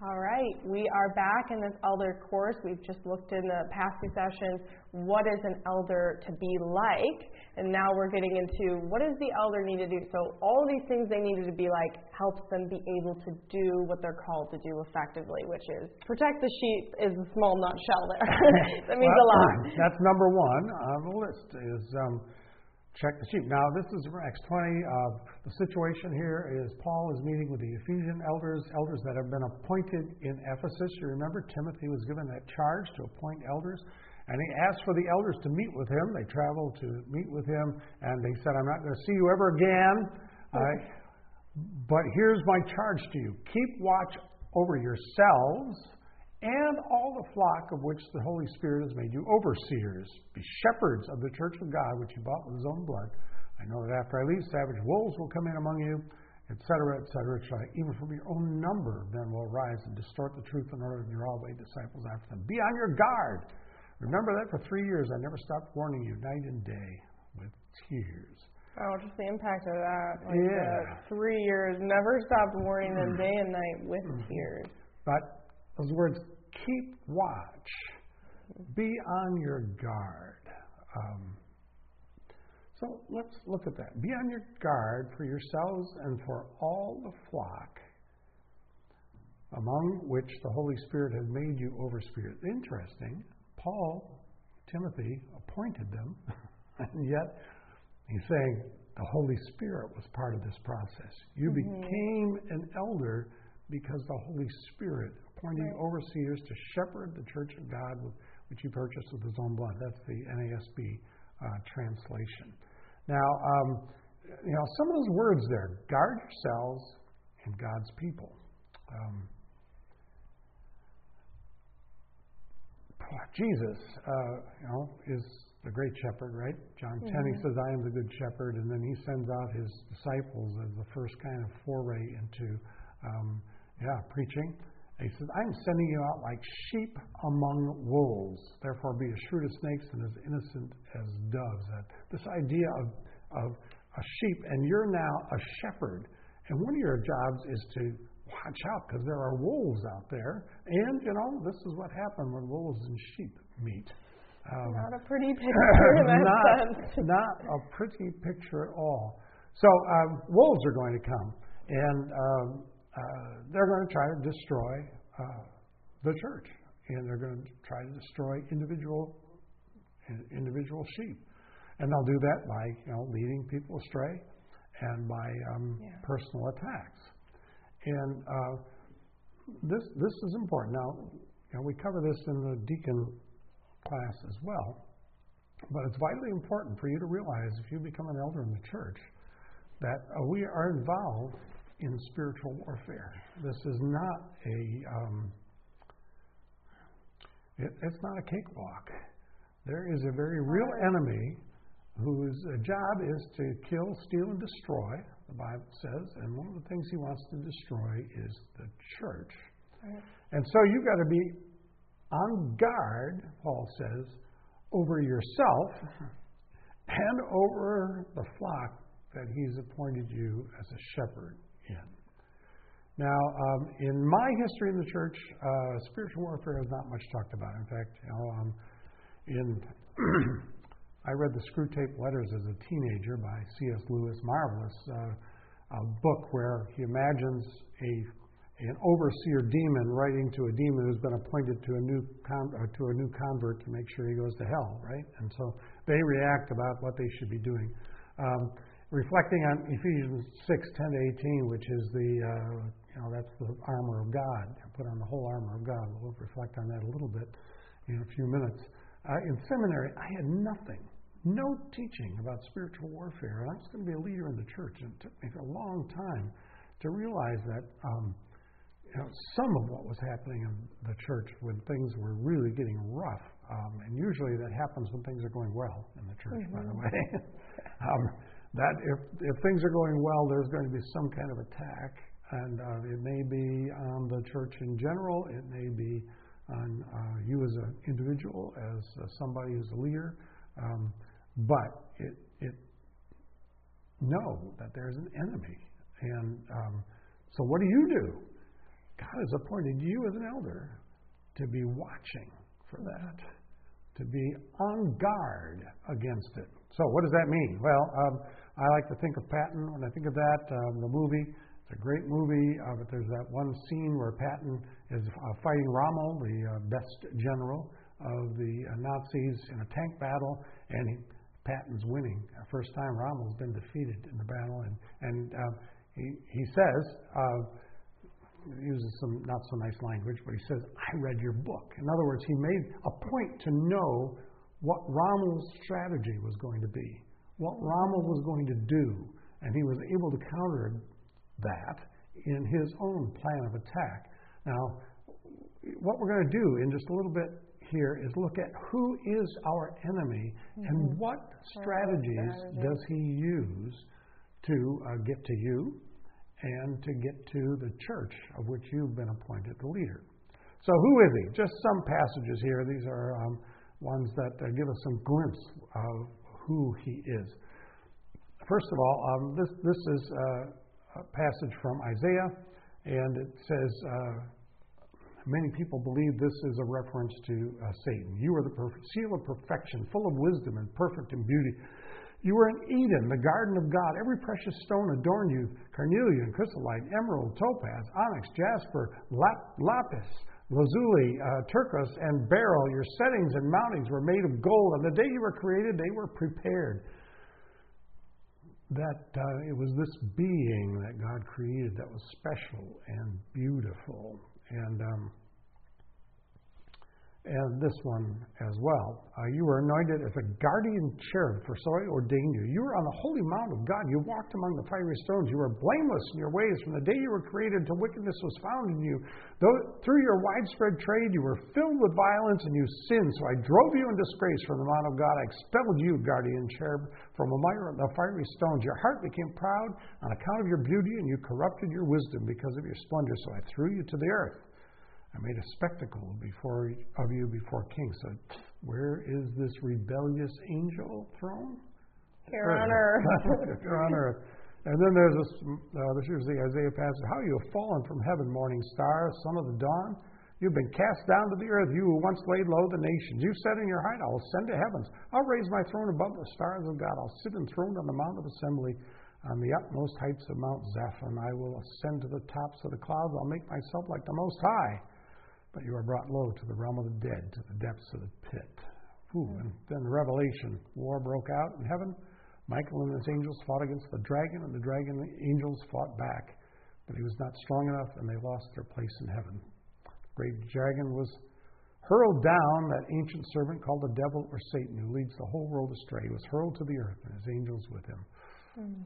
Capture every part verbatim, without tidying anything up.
All right, we are back in this elder course. We've just looked in the past few sessions, what is an elder to be like? And now we're getting into what does the elder need to do? So all these things they needed to be like helps them be able to do what they're called to do effectively, which is protect the sheep is a small nutshell there. That means well, a lot. That's number one on the list is um, check the sheep. Now, this is Acts twenty. Uh, the situation here is Paul is meeting with the Ephesian elders, elders that have been appointed in Ephesus. You remember Timothy was given that charge to appoint elders, and he asked for the elders to meet with him. They traveled to meet with him, and they said, I'm not going to see you ever again, uh, but here's my charge to you. Keep watch over yourselves and all the flock of which the Holy Spirit has made you overseers. Be shepherds of the church of God, which he bought with his own blood. I know that after I leave, savage wolves will come in among you, et cetera, et cetera, et cetera. Even from your own number, then will rise and distort the truth in order to draw away disciples after them. Be on your guard. Remember that for three years I never stopped warning you night and day with tears. Oh, just the impact of that. Like yeah. The three years, never stopped warning them day and night with mm-hmm. tears. But those words, keep watch, be on your guard. Um, so let's look at that. Be on your guard for yourselves and for all the flock among which the Holy Spirit has made you overseers. Interesting. Paul, Timothy appointed them, and yet he's saying the Holy Spirit was part of this process. You mm-hmm. became an elder because the Holy Spirit appointed right. overseers to shepherd the church of God, which he purchased with his own blood. That's the N A S B uh, translation. Now, um, you know, some of those words there, guard yourselves and God's people. Um, Jesus, uh, you know, is the great shepherd, right? John mm-hmm. ten, he says, I am the good shepherd, and then he sends out his disciples as the first kind of foray into, um, yeah, preaching. He says, I'm sending you out like sheep among wolves. Therefore, be as shrewd as snakes and as innocent as doves. That this idea of, of a sheep, and you're now a shepherd. And one of your jobs is to watch out because there are wolves out there. And, you know, this is what happened when wolves and sheep meet. Um, not a pretty picture in that not, sense. Not a pretty picture at all. So um, wolves are going to come. And um, Uh, they're going to try to destroy uh, the church, and they're going to try to destroy individual individual sheep, and they'll do that by you know leading people astray, and by um, yeah. personal attacks. And uh, this this is important. Now, you know, we cover this in the deacon class as well, but it's vitally important for you to realize if you become an elder in the church that uh, we are involved in spiritual warfare. This is not a, um, it, it's not a cakewalk. There is a very real enemy whose job is to kill, steal, and destroy, the Bible says, and one of the things he wants to destroy is the church. Right. And so you've got to be on guard, Paul says, over yourself and over the flock that he's appointed you as a shepherd in. Now, um, in my history in the church, uh, spiritual warfare is not much talked about. In fact, you know, um, in I read the Screwtape Letters as a teenager by C S Lewis, marvelous uh, a book where he imagines a an overseer demon writing to a demon who's been appointed to a new con- uh, to a new convert to make sure he goes to hell, right? And so they react about what they should be doing. Um, Reflecting on Ephesians six, ten to eighteen, which is the, uh, you know, that's the armor of God. Put on the whole armor of God. We'll reflect on that a little bit in a few minutes. Uh, in seminary, I had nothing, no teaching about spiritual warfare. And I was going to be a leader in the church. And it took me a long time to realize that um, you know, some of what was happening in the church when things were really getting rough. Um, and usually that happens when things are going well in the church, mm-hmm. by the way. um, That if, if things are going well, there's going to be some kind of attack. And uh, it may be on the church in general. It may be on uh, you as an individual, as uh, somebody who's a leader. Um, but it, it know that there's an enemy. And um, so what do you do? God has appointed you as an elder to be watching for that, to be on guard against it. So what does that mean? Well, um, I like to think of Patton when I think of that, um, the movie. It's a great movie, uh, but there's that one scene where Patton is uh, fighting Rommel, the uh, best general of the uh, Nazis, in a tank battle, and he, Patton's winning. Uh, first time Rommel's been defeated in the battle, and, and uh, he, he says, uh, uses some not so nice language, but he says, I read your book. In other words, he made a point to know what Rommel's strategy was going to be, what Rommel was going to do, and he was able to counter that in his own plan of attack. Now, what we're going to do in just a little bit here is look at who is our enemy mm-hmm. and what strategies strategy. does he use to uh, get to you and to get to the church of which you've been appointed the leader. So who is he? Just some passages here. These are um, ones that uh, give us some glimpse of who he is. First of all, um, this, this is uh, a passage from Isaiah, and it says, uh, many people believe this is a reference to uh, Satan. You are the perfect, seal of perfection, full of wisdom and perfect in beauty. You were in Eden, the garden of God. Every precious stone adorned you: carnelian, chrysolite, emerald, topaz, onyx, jasper, lap, lapis, lazuli, uh, turquoise, and beryl. Your settings and mountings were made of gold. On the day you were created, they were prepared. That uh, it was this being that God created that was special and beautiful. And um, and this one as well. Uh, you were anointed as a guardian cherub, for so I ordained you. You were on the holy mount of God. You walked among the fiery stones. You were blameless in your ways. From the day you were created until wickedness was found in you. Though through your widespread trade you were filled with violence and you sinned. So I drove you in disgrace from the mount of God. I expelled you, guardian cherub, from among the fiery stones. Your heart became proud on account of your beauty, and you corrupted your wisdom because of your splendor. So I threw you to the earth. I made a spectacle before of you before kings. So where is this rebellious angel thrown? Here on earth. Here on earth. And then there's this, uh, this is the Isaiah passage. How you have fallen from heaven, morning star, son of the dawn. You've been cast down to the earth. You who once laid low the nations. You said in your height, I will ascend to heavens. I'll raise my throne above the stars of God. I'll sit enthroned on the mount of assembly, on the utmost heights of Mount Zaphon. I will ascend to the tops of the clouds. I'll make myself like the Most High. But you are brought low to the realm of the dead, to the depths of the pit. Ooh, and then the Revelation. War broke out in heaven. Michael and his angels fought against the dragon, and the dragon and the angels fought back. But he was not strong enough, and they lost their place in heaven. The great dragon was hurled down, that ancient serpent called the devil or Satan, who leads the whole world astray. He was hurled to the earth, and his angels with him. Mm.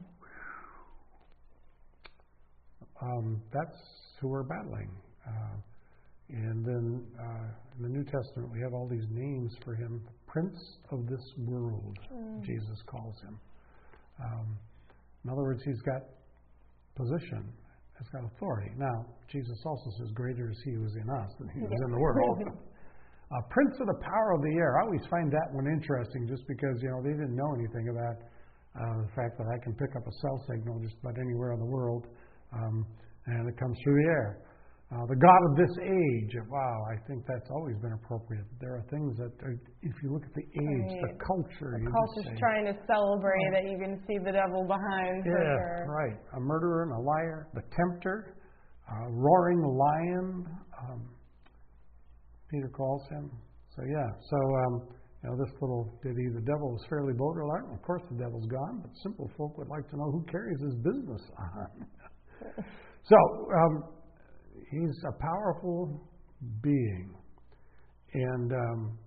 Um, that's who we're battling. Uh, And then uh, in the New Testament, we have all these names for him. The Prince of this world, mm. Jesus calls him. Um, in other words, he's got position, he's got authority. Now, Jesus also says, greater is he who is in us than he who is in the world. uh, Prince of the power of the air. I always find that one interesting just because, you know, they didn't know anything about uh, the fact that I can pick up a cell signal just about anywhere in the world, um, and it comes through the air. Uh, the God of this age. Wow, I think that's always been appropriate. There are things that, are, if you look at the age, right. the culture. The culture's say, trying to celebrate right. that you can see the devil behind. Yeah, for sure. right. A murderer and a liar, the tempter, a roaring lion. Um, Peter calls him. So yeah, so um, you know, this little ditty, the devil is fairly borderline. Of course, the devil's gone, but simple folk would like to know who carries his business on. so. Um, He's a powerful being. And um,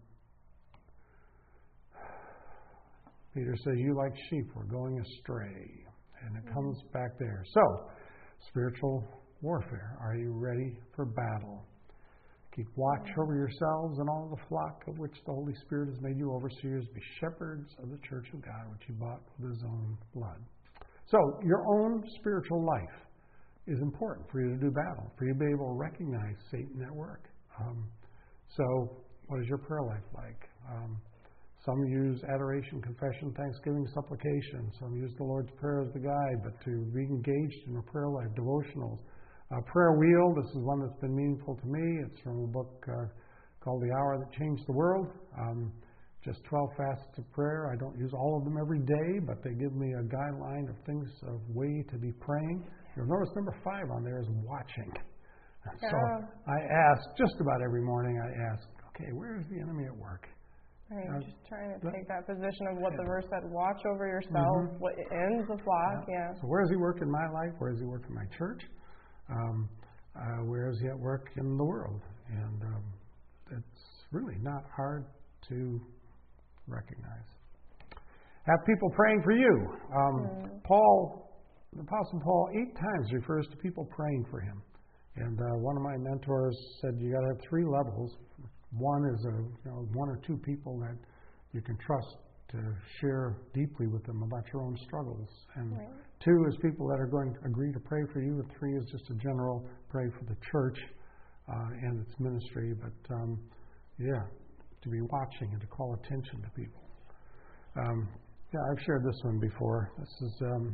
Peter says, you like sheep were going astray. And it comes back there. So, spiritual warfare. Are you ready for battle? Keep watch over yourselves and all the flock of which the Holy Spirit has made you overseers. Be shepherds of the church of God, which he bought with his own blood. So, your own spiritual life is important for you to do battle, for you to be able to recognize Satan at work. Um, so, what is your prayer life like? Um, some use adoration, confession, thanksgiving, supplication. Some use the Lord's Prayer as the guide, but to be engaged in a prayer life, devotionals, Uh, prayer wheel, this is one that's been meaningful to me. It's from a book uh, called The Hour That Changed the World. Um, just twelve facets of prayer. I don't use all of them every day, but they give me a guideline of things, a way to be praying. You'll notice number five on there is watching. Yeah. So I ask, just about every morning I ask, okay, where is the enemy at work? Right, Uh, just trying to that- take that position of what the yeah. verse said, watch over yourself, Mhm. what ends the flock, yeah. So where does he work in my life? Where does he work in my church? Um, uh, where is he at work in the world? And um, it's really not hard to recognize. Have people praying for you. Um, Mm. Paul, the Apostle Paul, eight times refers to people praying for him. And uh, one of my mentors said you got to have three levels. One is a you know one or two people that you can trust to share deeply with them about your own struggles. And Right. two is people that are going to agree to pray for you. And three is just a general pray for the church uh, and its ministry. But um, yeah, to be watching and to call attention to people. Um, yeah, I've shared this one before. This is um,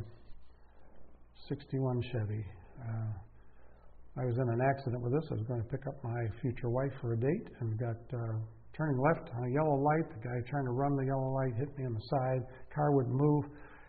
sixty-one Chevy. Uh, I was in an accident with this. I was going to pick up my future wife for a date and got uh, turning left on a yellow light. The guy trying to run the yellow light hit me on the side. Car wouldn't move.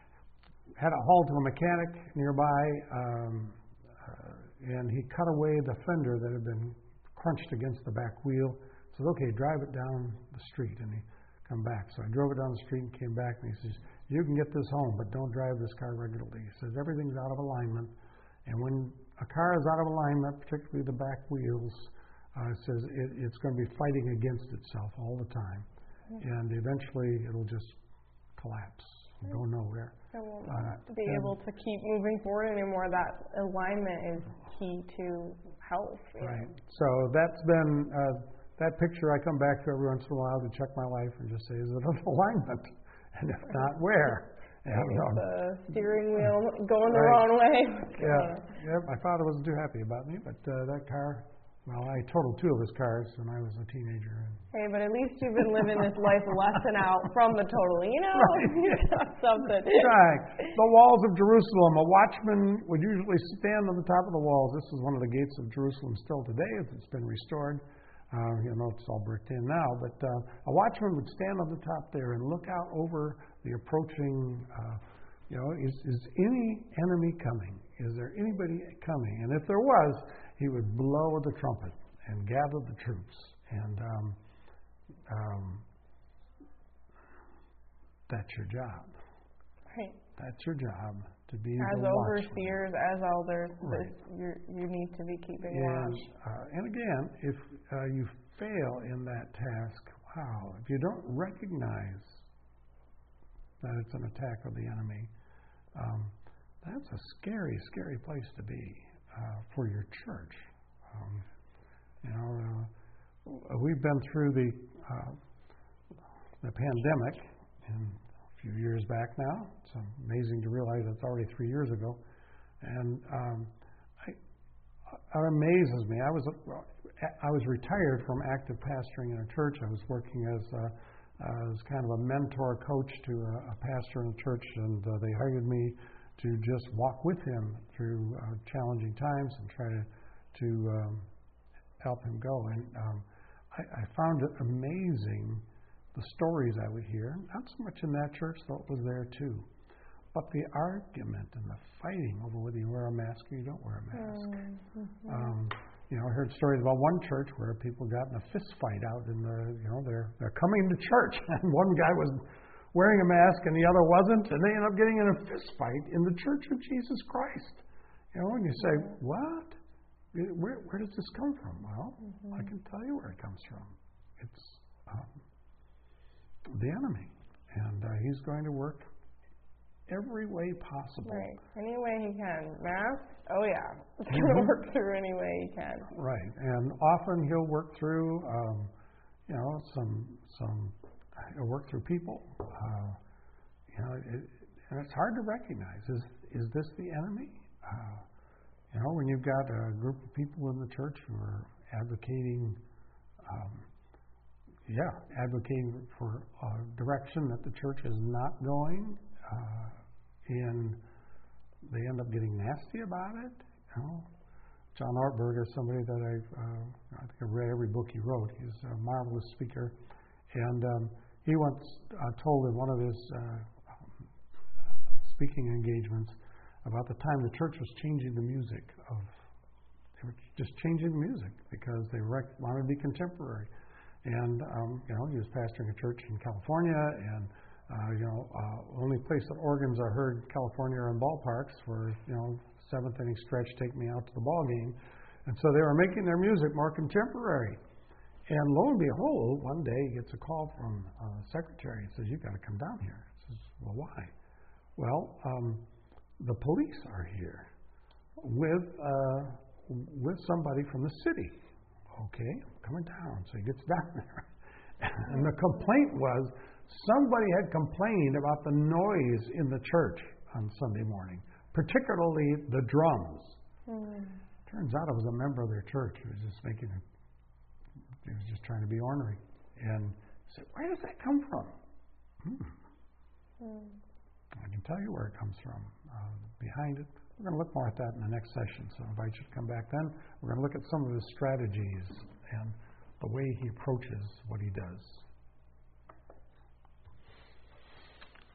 Had to haul to a mechanic nearby, um, uh, and he cut away the fender that had been crunched against the back wheel. Said, "Okay, drive it down the street," and he come back. So I drove it down the street and came back, and he says, "You can get this home, but don't drive this car regularly." He says, "Everything's out of alignment, and when a car is out of alignment, particularly the back wheels, uh, says it, it's going to be fighting against itself all the time, and eventually it'll just collapse, and go nowhere." It won't Uh, be and- able to keep moving forward anymore. That alignment is key to health. you Right. know. So that's been uh, that picture. I come back to every once in a while to check my life and just say, is it of alignment? And if not, where? And, um, The steering wheel going the Right. wrong way. yeah, yeah. My father wasn't too happy about me, but uh, that car. Well, I totaled two of his cars when I was a teenager. And Hey, but at least you've been living this life lesson out from the total. You know, Right. you got something. Right. The walls of Jerusalem. A watchman would usually stand on the top of the walls. This is one of the gates of Jerusalem still today, as it's been restored. Uh, you know, it's all bricked in now. But uh, a watchman would stand on the top there and look out over the approaching. Uh, you know, is, is any enemy coming? Is there anybody coming? And if there was, he would blow the trumpet and gather the troops. And um, um, that's your job. Right. That's your job, to be As the watchman. overseers, as elders, Right. this, you you need to be keeping And, watch. uh, and again, if uh, you fail in that task, wow, if you don't recognize that it's an attack of the enemy, um, that's a scary, scary place to be uh, for your church. Um, you know, uh, we've been through the uh, the pandemic and a few years back now. It's amazing to realize it's already three years ago, and um, I, it amazes me. I was I was retired from active pastoring in a church. I was working as a, as kind of a mentor coach to a, a pastor in a church, and uh, they hired me to just walk with him through uh, challenging times and try to to um, help him go. And um, I, I found it amazing the stories I would hear. Not so much in that church, though it was there too, but the argument and the fighting over whether you wear a mask or you don't wear a mask. Mm-hmm. Um, you know, I heard stories about one church where people got in a fist fight out in the, you know, they're they're coming to church, and one guy was wearing a mask and the other wasn't, and they ended up getting in a fist fight in the Church of Jesus Christ. You know, and you say, what? Where where does this come from? Well, Mm-hmm. I can tell you where it comes from. It's um, the enemy, and uh, he's going to work every way possible. Right. Any way he can. Mask? Oh yeah. It's going Mhm. to work through any way he can. Right, and often he'll work through, um, you know, some some. He'll work through people. Uh, you know, it, and it's hard to recognize. Is is this the enemy? Uh, you know, when you've got a group of people in the church who are advocating, um, yeah, advocating for a direction that the church is not going, uh, and they end up getting nasty about it. You know, John Ortberg is somebody that I, uh, I think I've read every book he wrote. He's a marvelous speaker. And um, he once uh, told in one of his uh, speaking engagements about the time the church was changing the music of, they were just changing the music because they rec- wanted to be contemporary. And, um, you know, he was pastoring a church in California, and, uh, you know, uh, only place that organs are heard in California are in ballparks where, you know, seventh inning stretch, take me out to the ball game. And so they were making their music more contemporary. And lo and behold, one day he gets a call from uh, the secretary and says, "You've got to come down here." He says, "Well, why?" "Well, um, the police are here with uh, with somebody from the city." "Okay, I'm coming down." So he gets down there. And the complaint was somebody had complained about the noise in the church on Sunday morning, particularly the drums. Mm. Turns out it was a member of their church who was just making a, he was just trying to be ornery. And I said, "Where does that come from?" Hmm. Mm. I can tell you where it comes from. Uh, behind it, we're going to look more at that in the next session, so I invite you to come back then. We're going to look at some of his strategies and the way he approaches what he does.